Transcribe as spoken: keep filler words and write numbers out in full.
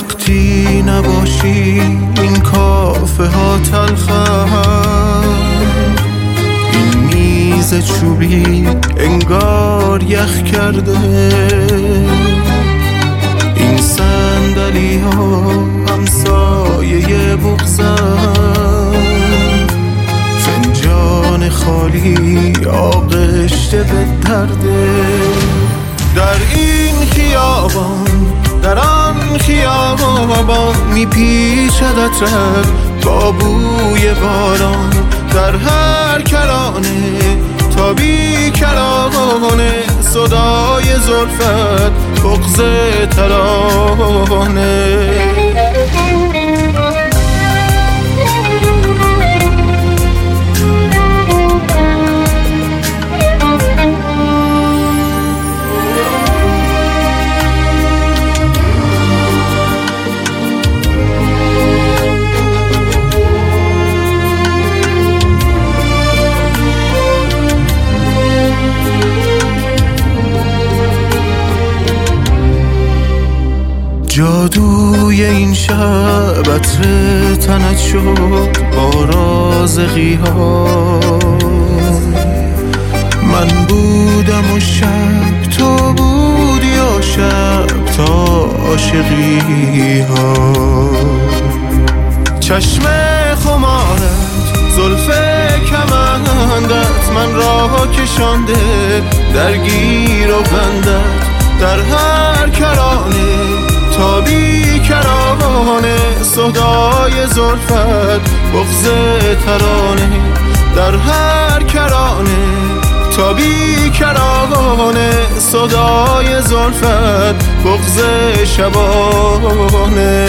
وقتی نباشی این کافه ها تلخند، این میز چوبی انگار یخ کرده، این صندلی ها همسایه بغضند، فنجان خالی آغشته به درده. در این خیابان در آن خیابان میپیچد عطرت با بوی باران، در هر کرانه تا بی کرانه صدای زلفت بغض ترانه. جادوی این شب عطر تنت شد با رازقی ها، من بودم و شب تو بودی و شب تا عاشقی ها. چشم خمارت زلف کمندت من راه کشانده درگیر و بندت، در هر کرانه تا بی کرانه صدای زلفت بغض ترانه، در هر کرانه تا بی کرانه صدای زلفت بغض شبانه.